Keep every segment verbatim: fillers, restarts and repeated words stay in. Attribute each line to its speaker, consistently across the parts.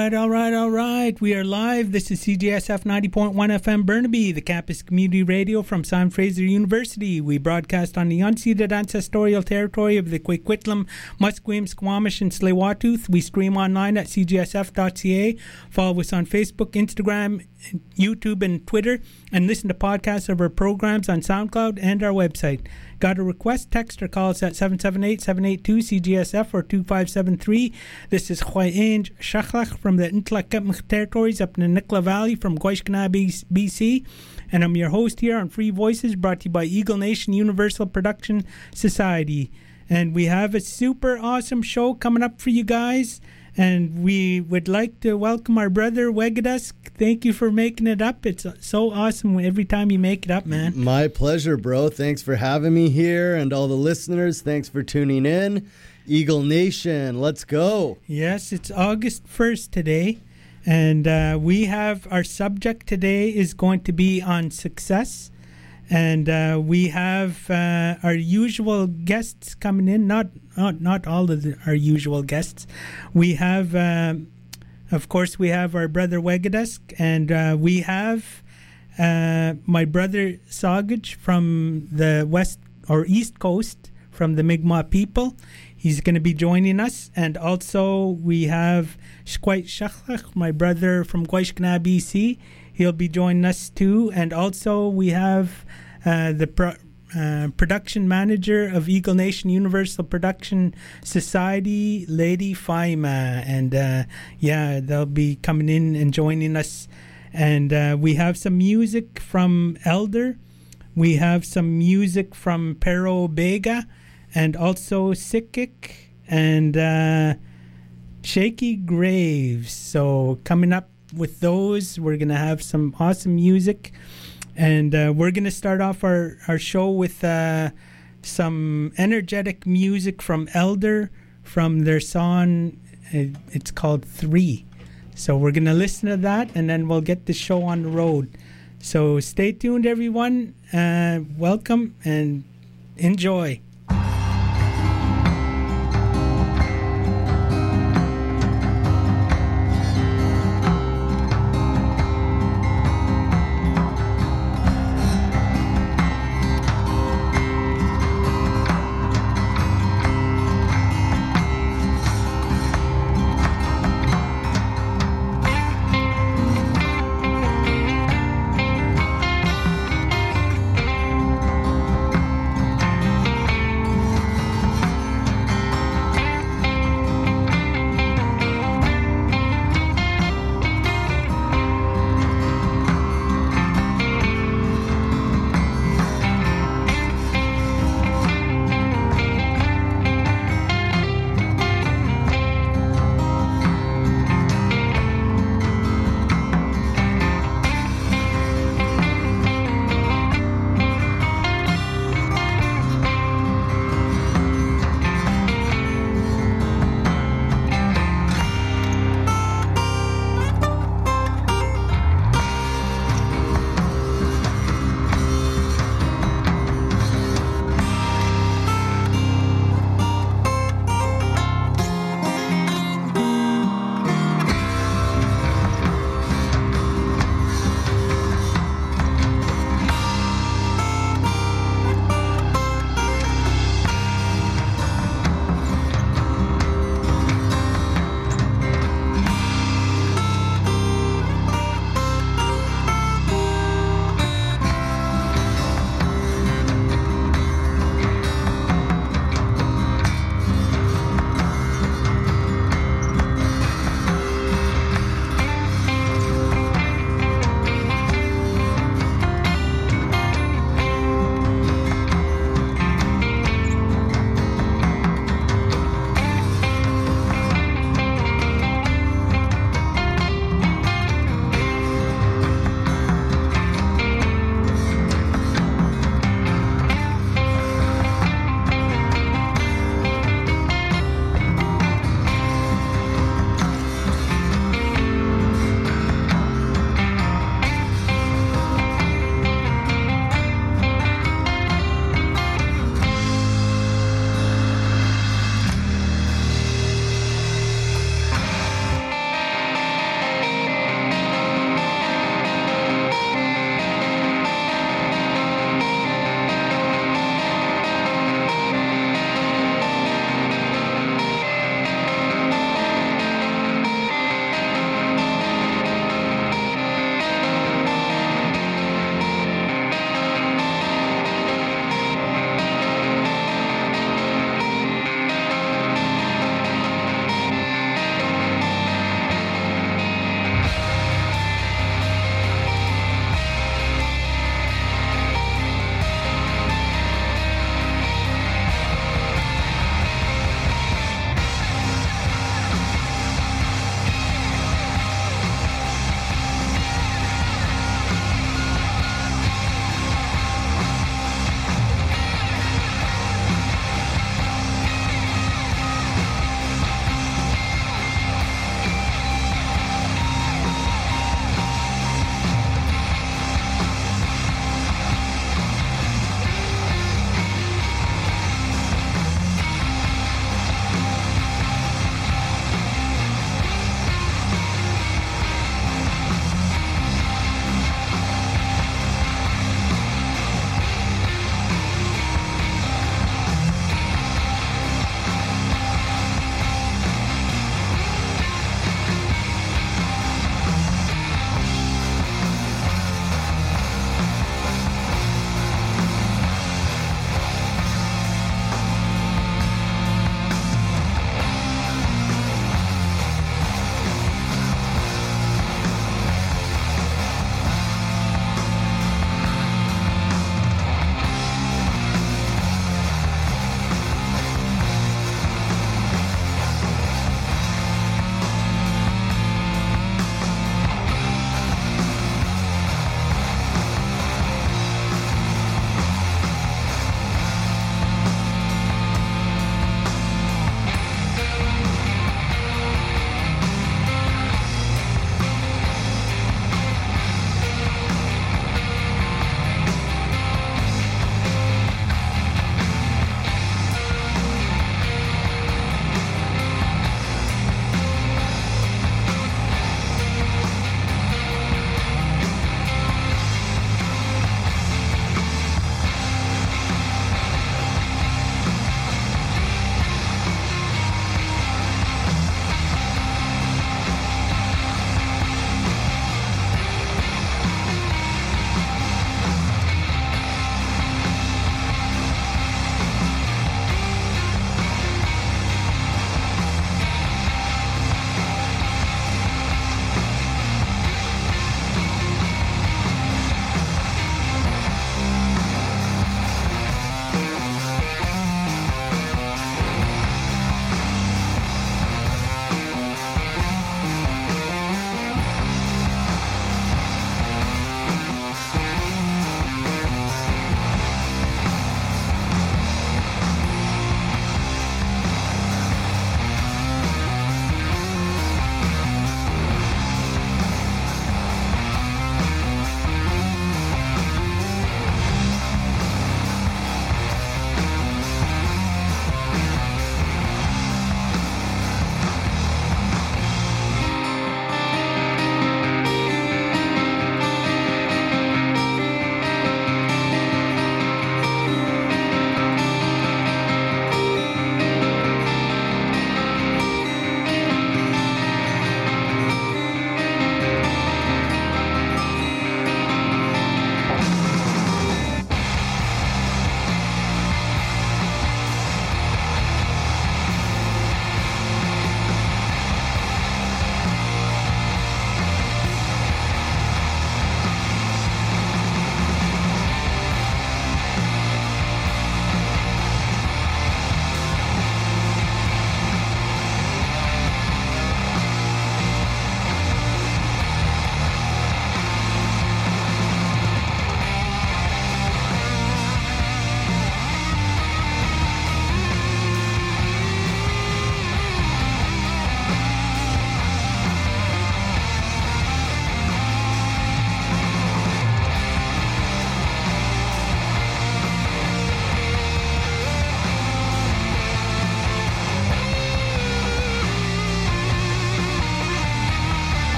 Speaker 1: right, all right, all right. We are live. This is C J S F ninety point one F M Burnaby, the campus community radio from Simon Fraser University. We broadcast on the unceded ancestorial territory of the Coquitlam, Musqueam, Squamish, and Tsleil-Waututh. We stream online at c g s f dot c a. Follow us on Facebook, Instagram, YouTube, and Twitter, and listen to podcasts of our programs on SoundCloud and our website. Got a request? Text or call us at seven seven eight, seven eight two, C G S F or two five seven three. This is Khwainj Shachlach from the Ntlakepmach territories up in the Nicola Valley from Goishkana, B C. And I'm your host here on Free Voices, brought to you by Eagle Nation Universal Production Society. And we have a super awesome show coming up for you guys. And we would like to welcome our brother Wegadusk. Thank you for making it up. It's so awesome every time you make it up, man.
Speaker 2: My pleasure, bro. Thanks for having me here. And all the listeners, thanks for tuning in. Eagle Nation, let's go.
Speaker 1: Yes, it's August first today. And uh, we have our subject today is going to be on success. And uh, we have uh, our usual guests coming in, not not, not all of the, our usual guests. We have, uh, of course, we have our brother Wegadusk, and uh, we have uh, my brother Sagaj from the west or east coast, from the Mi'kmaq people. He's going to be joining us. And also we have Shkwait Shachlach, my brother from Goishkana, B C. He'll be joining us too. And also we have uh, the pro- uh, production manager of Eagle Nation Universal Production Society, Lady Faima. And uh, yeah, they'll be coming in and joining us. And uh, we have some music from Elder. We have some music from Pero Bega, and also Sikik and uh, Shaky Graves. So coming up with those, we're going to have some awesome music. And uh, we're going to start off our, our show with uh, some energetic music from Elder, from their song, uh, it's called Three. So we're going to listen to that, and then we'll get the show on the road. So stay tuned, everyone. Uh, welcome and enjoy.
Speaker 3: Three.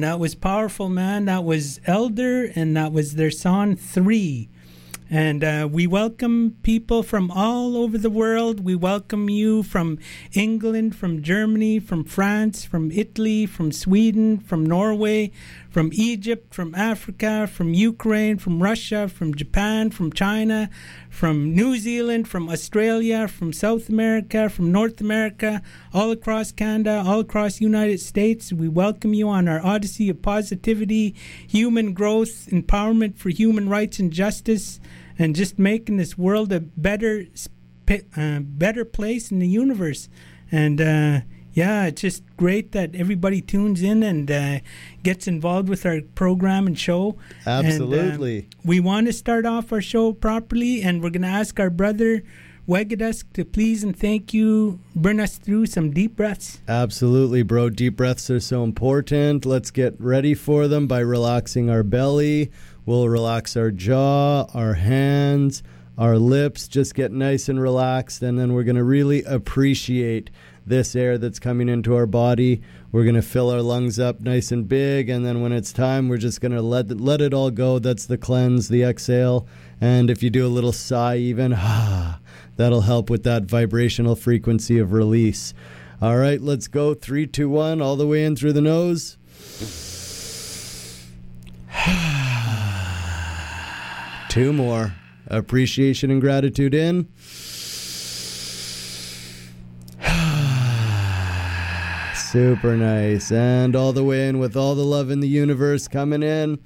Speaker 1: that was powerful, man. That was Elder, and that was their song three. And uh, we welcome people from all over the world. We welcome you from England, from Germany, from France, from Italy, from Sweden, from Norway, from Egypt, from Africa, from Ukraine, from Russia, from Japan, from China, from New Zealand, from Australia, from South America, from North America, all across Canada, all across the United States. We welcome you on our Odyssey of Positivity, Human Growth, Empowerment for Human Rights and Justice, and just making this world a better, uh, better place in the universe. And uh, yeah, it's just great that everybody tunes in and uh, gets involved with our program and show.
Speaker 2: Absolutely.
Speaker 1: And, uh, we want to start off our show properly, and we're going to ask our brother Wegadusk to please and thank you bring us through some deep breaths.
Speaker 2: Absolutely, bro. Deep breaths are so important. Let's get ready for them by relaxing our belly. We'll relax our jaw, our hands, our lips, just get nice and relaxed, and then we're going to really appreciate this air that's coming into our body. We're going to fill our lungs up nice and big, and then when it's time, we're just going to let let it all go. That's the cleanse, the exhale. And if you do a little sigh even, ah, that'll help with that vibrational frequency of release. All right, let's go. Three, two, one, all the way in through the nose. Two more. Appreciation and gratitude in. Super nice. And all the way in with all the love in the universe coming in.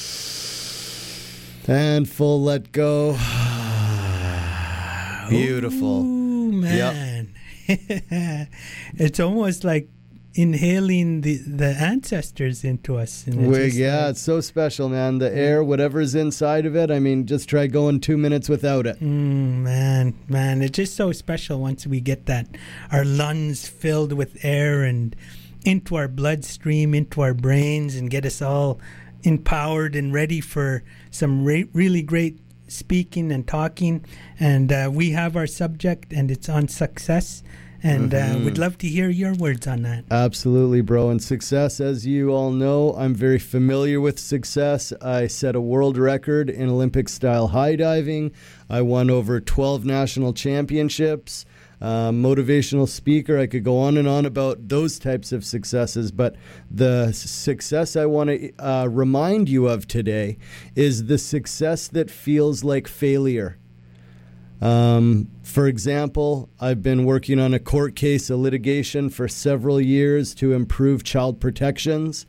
Speaker 2: And full let go. Beautiful.
Speaker 1: Ooh, man. Yep. It's almost like inhaling the, the ancestors into us. And
Speaker 2: we,
Speaker 1: just,
Speaker 2: yeah,
Speaker 1: like,
Speaker 2: it's so special, man. The air, whatever's inside of it, I mean, just try going two minutes without it.
Speaker 1: Mm, man, man, it's just so special once we get that, our lungs filled with air and into our bloodstream, into our brains, and get us all empowered and ready for some re- really great speaking and talking. And uh, we have our subject, and it's on success. And mm-hmm. uh, we'd love to hear your words on that.
Speaker 2: Absolutely, bro. And success, as you all know, I'm very familiar with success. I set a world record in Olympic-style high diving. I won over twelve national championships. Uh, motivational speaker. I could go on and on about those types of successes, but the success I want to uh, remind you of today is the success that feels like failure. Um, for example, I've been working on a court case, a litigation for several years to improve child protections,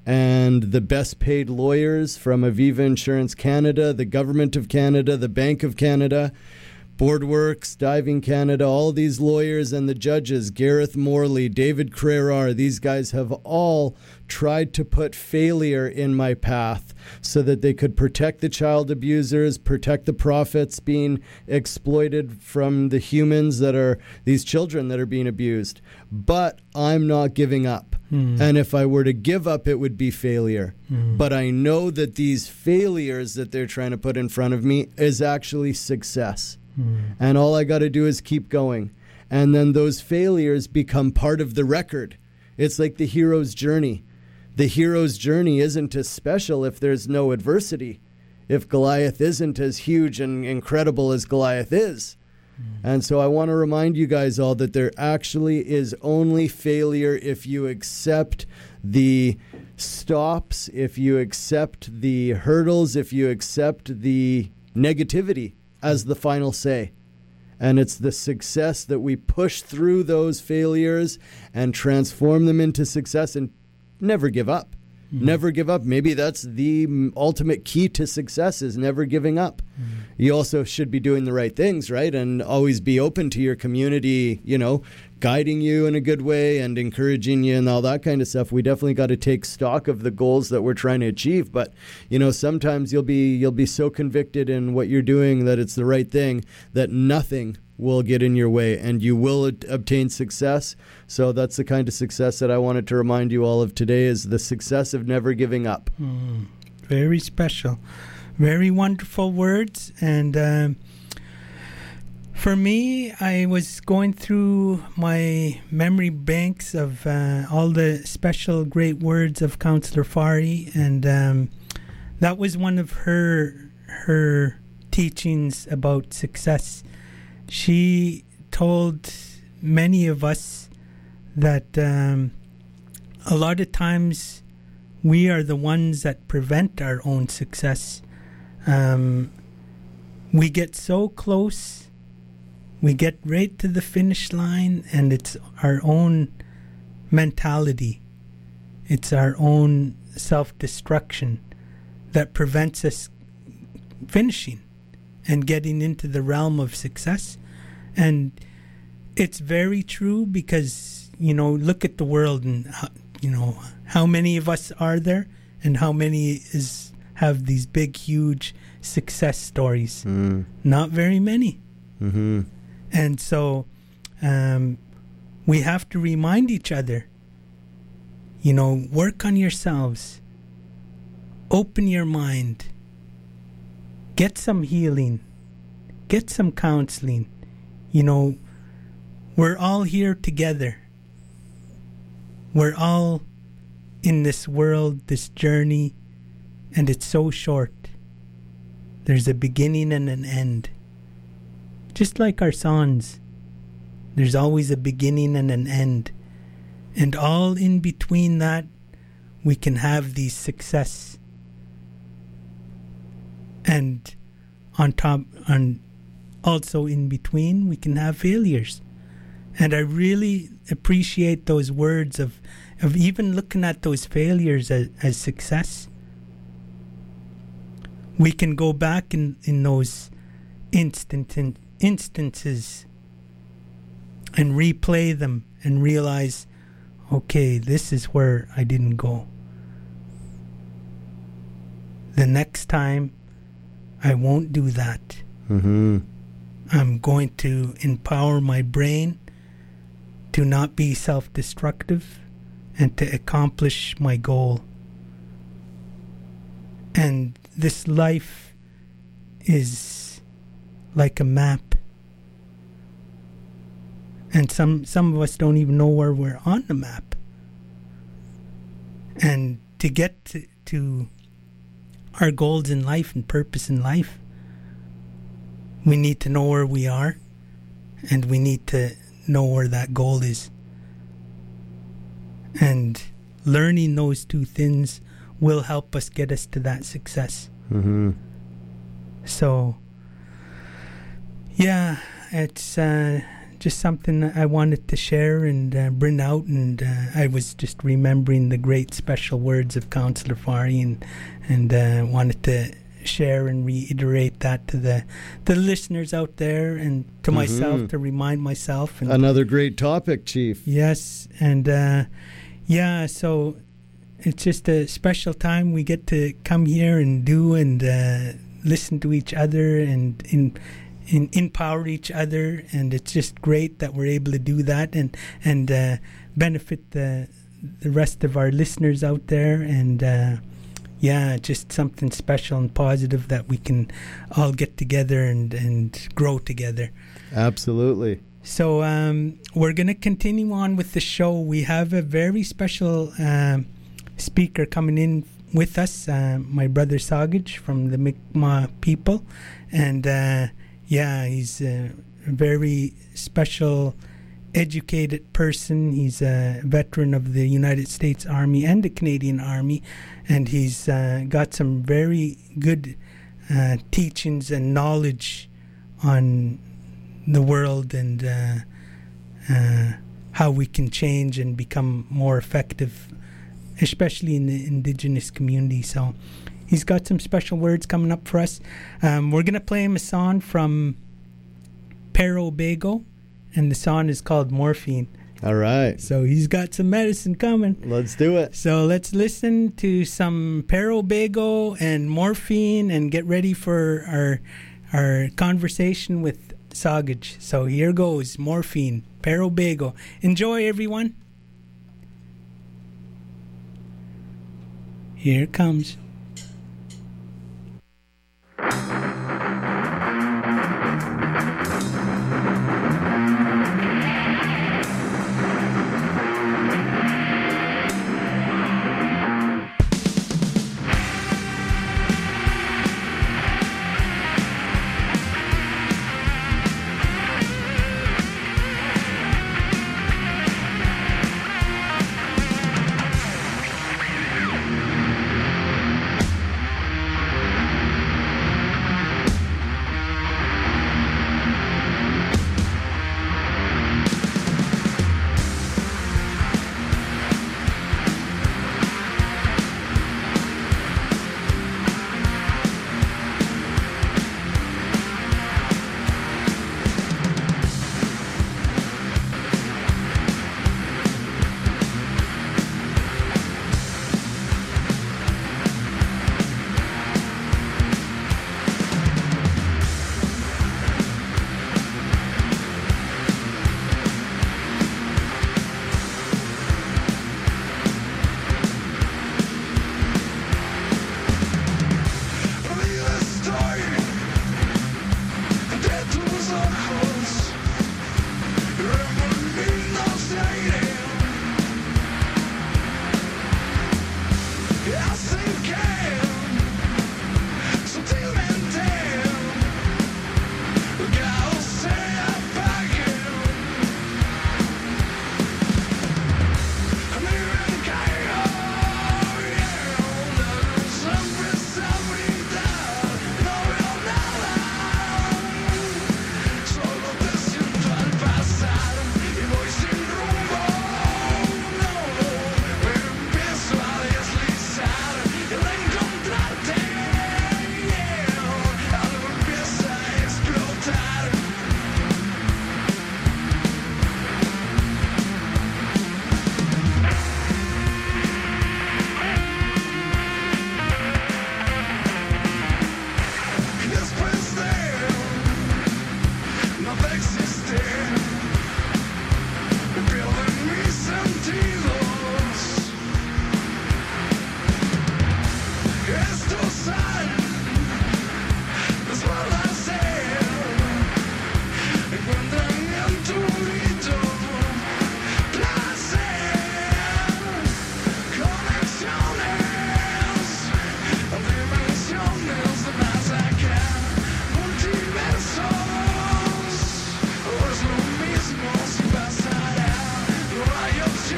Speaker 2: and the best paid lawyers from Aviva Insurance Canada, the Government of Canada, the Bank of Canada, Boardworks, Diving Canada, all these lawyers and the judges, Gareth Morley, David Crerar, these guys have all tried to put failure in my path so that they could protect the child abusers, protect the profits being exploited from the humans that are, these children that are being abused. But I'm not giving up. Mm. And if I were to give up, it would be failure. Mm. But I know that these failures that they're trying to put in front of me is actually success. Mm. And all I got to do is keep going. And then those failures become part of the record. It's like the hero's journey. The hero's journey isn't as special if there's no adversity. If Goliath isn't as huge and incredible as Goliath is. Mm. And so I want to remind you guys all that there actually is only failure if you accept the stops, if you accept the hurdles, if you accept the negativity as the final say. And it's the success that we push through those failures and transform them into success and never give up. Mm-hmm. Never give up. Maybe that's the ultimate key to success, is never giving up. Mm-hmm. You also should be doing the right things, right? And always be open to your community, you know, guiding you in a good way and encouraging you and all that kind of stuff. We definitely got to take stock of the goals that we're trying to achieve. But, you know, sometimes you'll be you'll be so convicted in what you're doing that it's the right thing that nothing will get in your way and you will obtain success. So that's the kind of success that I wanted to remind you all of today, is the success of never giving up.
Speaker 1: Mm, very special. Very wonderful words. And uh, For me, I was going through my memory banks of uh, all the special great words of Counselor Fari, and um, that was one of her her teachings about success. She told many of us that um, a lot of times we are the ones that prevent our own success. Um, we get so close. We get right to the finish line, and it's our own mentality. It's our own self-destruction that prevents us finishing and getting into the realm of success. And it's very true because, you know, look at the world and, you know, how many of us are there and how many is have these big, huge success stories. Mm. Not very many. Mm-hmm. And so um, we have to remind each other, you know, work on yourselves. Open your mind. Get some healing. Get some counseling. You know, we're all here together. We're all in this world, this journey, and it's so short. There's a beginning and an end. Just like our songs, there's always a beginning and an end. And all in between that, we can have these success. And on top, on also in between, we can have failures. And I really appreciate those words of, of even looking at those failures as, as success. We can go back in, in those instant instances and replay them and realize, okay, this is where I didn't go. The next time, I won't do that. Mm-hmm. I'm going to empower my brain to not be self-destructive and to accomplish my goal. And this life is like a map. And some, some of us don't even know where we're on the map. And to get to, to our goals in life and purpose in life, we need to know where we are, and we need to know where that goal is. And learning those two things will help us get us to that success. Mm-hmm. So, yeah, it's uh, just something that I wanted to share and uh, bring out. And uh, I was just remembering the great special words of Counselor Fari, and and uh, wanted to share and reiterate that to the the listeners out there and to mm-hmm. myself, to remind myself. And
Speaker 2: another great topic, Chief.
Speaker 1: Yes, and uh, yeah, so it's just a special time we get to come here and do and uh, listen to each other and in. In, empower each other, and it's just great that we're able to do that and and uh, benefit the the rest of our listeners out there. And uh, yeah, just something special and positive that we can all get together and and grow together.
Speaker 2: Absolutely.
Speaker 1: So um, we're going to continue on with the show. We have a very special um, speaker coming in with us, uh, my brother Sagaj from the Mi'kmaq people, and uh, yeah, he's a very special, educated person. He's a veteran of the United States Army and the Canadian Army, and he's uh, got some very good uh, teachings and knowledge on the world and uh, uh, how we can change and become more effective, especially in the Indigenous community. So he's got some special words coming up for us. Um, we're going to play him a song from Pero Bago, and the song is called Morphine.
Speaker 2: All right.
Speaker 1: So he's got some medicine coming.
Speaker 2: Let's do it.
Speaker 1: So let's listen to some Pero Bago and Morphine and get ready for our our conversation with Sagaj. So here goes Morphine, Pero Bago. Enjoy, everyone. Here it comes.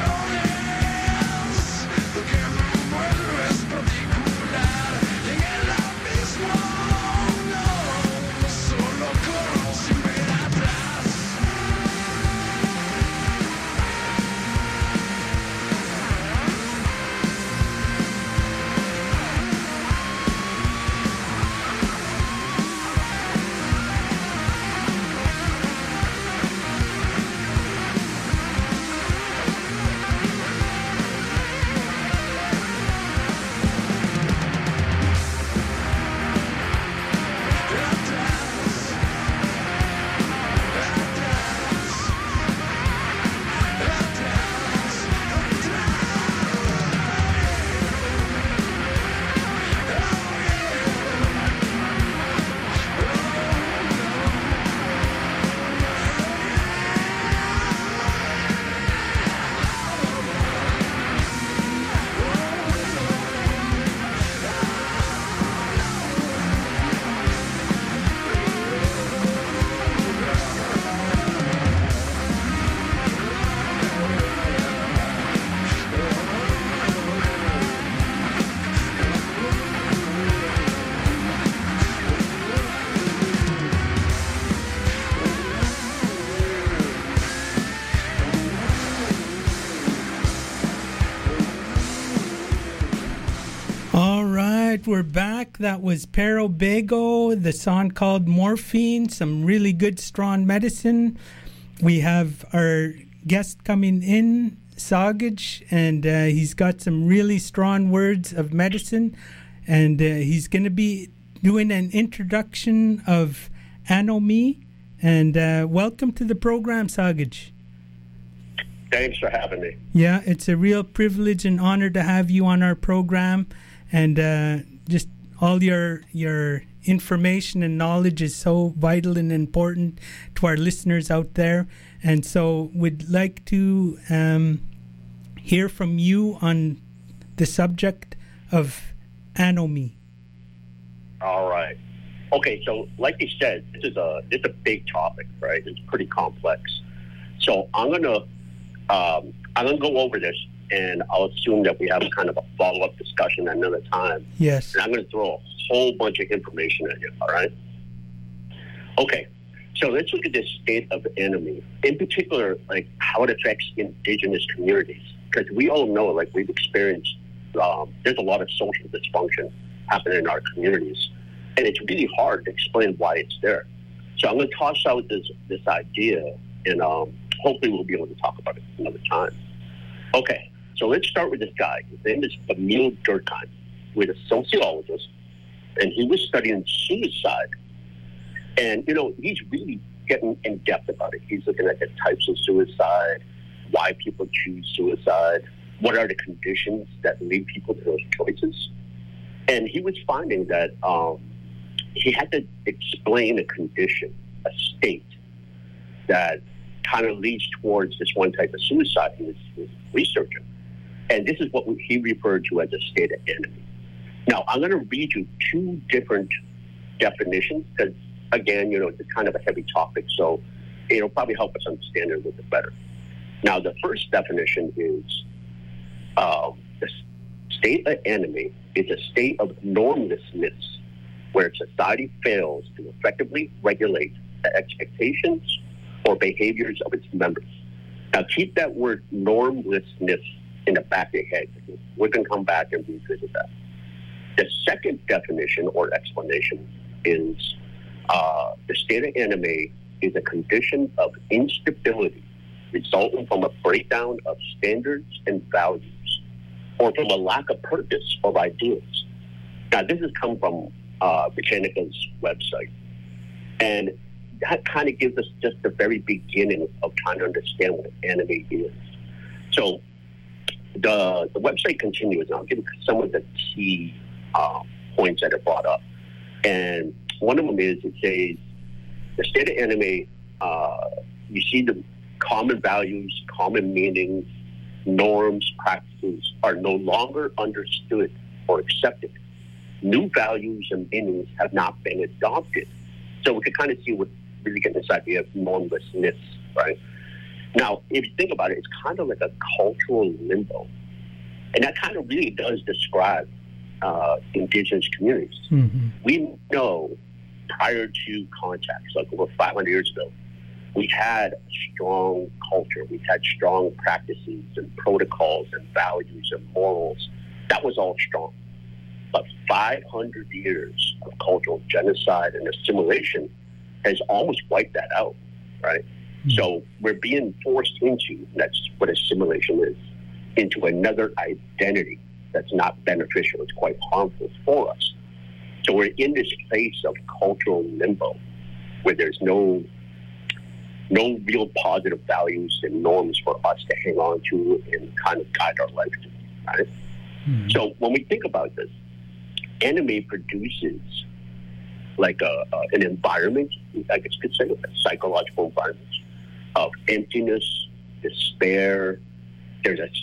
Speaker 1: We're back. That was Pero Bego, the song called Morphine, some really good strong medicine. We have our guest coming in, Sagaj, and uh, he's got some really strong words of medicine, and uh, he's going to be doing an introduction of Anomy. And uh, welcome to the program, Sagaj.
Speaker 3: Thanks for having me.
Speaker 1: Yeah, it's a real privilege and honor to have you on our program. And uh, just all your your information and knowledge is so vital and important to our listeners out there. And so we'd like to um, hear from you on the subject of Anomy.
Speaker 3: All right. Okay, so like you said, this is a this is a big topic, right? It's pretty complex. So I'm gonna um, I'm gonna go over this, and I'll assume that we have kind of a follow-up discussion at another time.
Speaker 1: Yes.
Speaker 3: And I'm going to throw a whole bunch of information at you, all right? Okay, so let's look at this state of Anomy. In particular, like how it affects indigenous communities. Because we all know, like we've experienced, um, there's a lot of social dysfunction happening in our communities. And it's really hard to explain why it's there. So I'm going to toss out this, this idea, and um, hopefully we'll be able to talk about it another time. Okay. So let's start with this guy. His name is Emil Durkheim, who is a sociologist, and he was studying suicide. And, you know, he's really getting in depth about it. He's looking at the types of suicide, why people choose suicide, what are the conditions that lead people to those choices. And he was finding that um, he had to explain a condition, a state, that kind of leads towards this one type of suicide he was, he was researching. And this is what he referred to as a state of Anomy. Now, I'm going to read you two different definitions because, again, you know, it's kind of a heavy topic, so it'll probably help us understand it a little bit better. Now, the first definition is uh, the state of Anomy is a state of normlessness where society fails to effectively regulate the expectations or behaviors of its members. Now, keep that word normlessness in the back of your head. We can come back and revisit that. The second definition or explanation is uh, the state of Anomy is a condition of instability resulting from a breakdown of standards and values or from a lack of purpose or ideals. Now, this has come from uh, Britannica's website. And that kind of gives us just the very beginning of trying to understand what Anomy is. So, The, the website continues, and I'll give you some of the key uh, points that are brought up. And one of them is it says the state of Anomy, uh, you see the common values, common meanings, norms, practices are no longer understood or accepted. New values and meanings have not been adopted. So we can kind of see what really getting this idea of normlessness, right? Now, if you think about it, it's kind of like a cultural limbo. And that kind of really does describe uh, indigenous communities.
Speaker 1: Mm-hmm.
Speaker 3: We know prior to contacts, like over five hundred years ago, we had a strong culture. We had strong practices and protocols and values and morals. That was all strong. But five hundred years of cultural genocide and assimilation has almost wiped that out, right? Mm-hmm. So we're being forced into, that's what assimilation is, into another identity that's not beneficial. It's quite harmful for us. So we're in this place of cultural limbo where there's no no real positive values and norms for us to hang on to and kind of guide our life to, right? Mm-hmm. So when we think about this, anime produces like a, a an environment, I guess you could say, a psychological environment of emptiness, despair. There's a